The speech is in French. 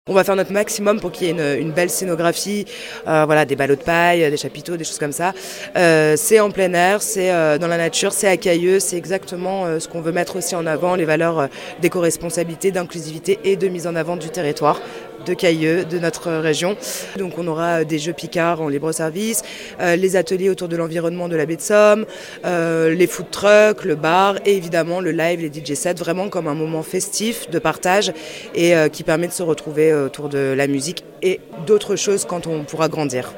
On va faire notre maximum pour qu'il y ait une belle scénographie, voilà, des ballots de paille, des chapiteaux, des choses comme ça. C'est en plein air, c'est dans la nature, c'est à Cailleux, c'est exactement ce qu'on veut mettre aussi en avant, les valeurs d'éco-responsabilité, d'inclusivité et de mise en avant du territoire de Cailleux, de notre région. Donc on aura des jeux Picard en libre service, les ateliers autour de l'environnement de la baie de Somme, les food trucks, le bar et évidemment le live, les DJ sets, vraiment comme un moment festif de partage et qui permet de se retrouver autour de la musique et d'autres choses quand on pourra grandir.